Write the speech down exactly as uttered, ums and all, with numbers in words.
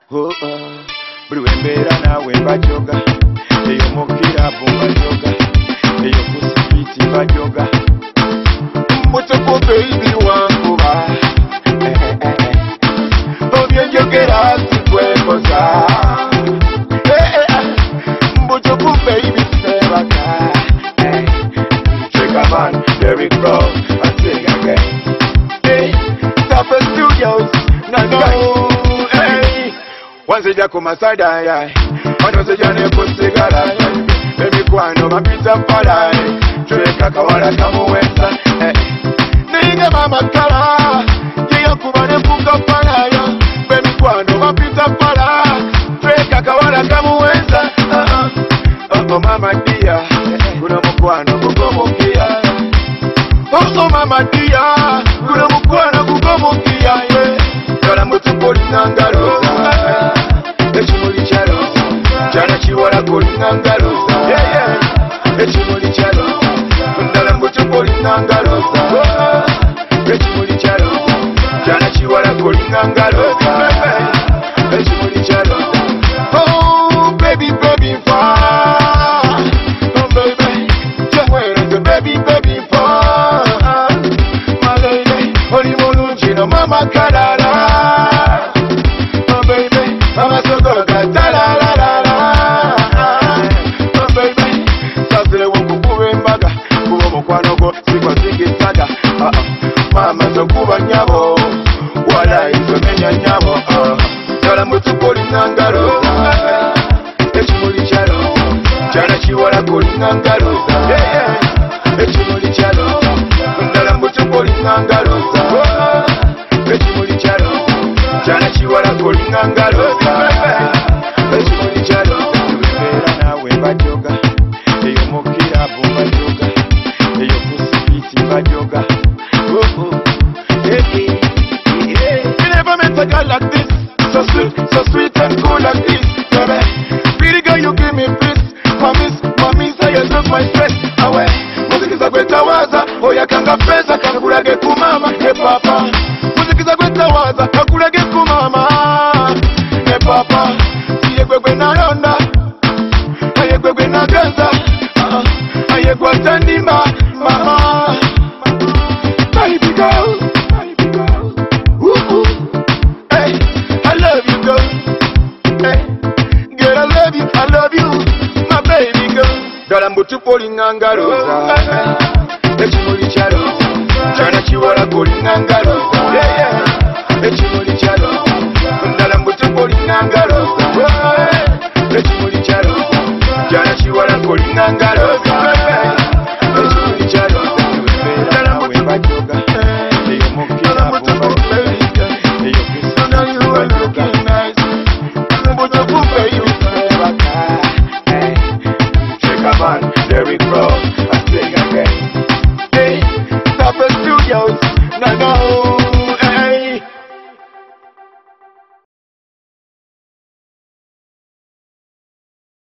Oh, oh. Buli wembeera naawe mbajoga, eyo mukirabu mbajoga, eyo kusipiti mbajoga. Mutuku baby wanguba, eh, eh, eh. Obyenjogera sikwekoza, eh, eh, eh. Mutuku baby sebaka, eh. Trigger man, Derrick Brown, and sing again. Hey, Tapper Studios, no no. Wanzija kumasada ya wanozija ne kusigala emikwano mapita pala tuleka kawala kamuwenza ninge mama kala yeyo kubane kuka pala yo emikwano mapita pala tuleka kawala kamuwenza oh mama dia kuna mukwano kugomokia oh mama dia kuna mukwano kugomokia Yola mutupoli ngangaloza Echimuli chaloza Chana chiwala koli ngangaloza Echimuli chaloza Ndala mutupoli ngangaloza Echimuli chaloza Chana chiwala koli ngangaloza Echimuli chaloza Oh baby baby far Oh baby Jawere baby baby far My lady Oli mulungi no mama kalala Mama zokuba nyabo wala izomenya nyabo Yola mutupoli ngangaloza Echimuli chaloza Chana chiwala koli ngangaloza Echimuli chaloza Ndala mutupoli ngangaloza Echimuli chaloza Chana chiwala koli ngangaloza Echimuli chaloza Wemera nawe mbajoga Eyo mukirabu mbajoga Eyo kusipiti mbajoga like this, so sweet, so sweet and cool like this, baby. Pretty girl, you give me peace. Mommy, mommy, say you took my stress away. Muziki za kweta waza, oya kanga pesa, kakulage kumama, hey papa. Muziki za kweta waza, kakulage kumama, hey papa. Iye kwekwe na yonda, aye kwekwe na gaza, aye kwa tandima, mama. Baby girl. Dola mutupoli ngangaloza Echimuli chaloza Chana chiwala koli ngangaloza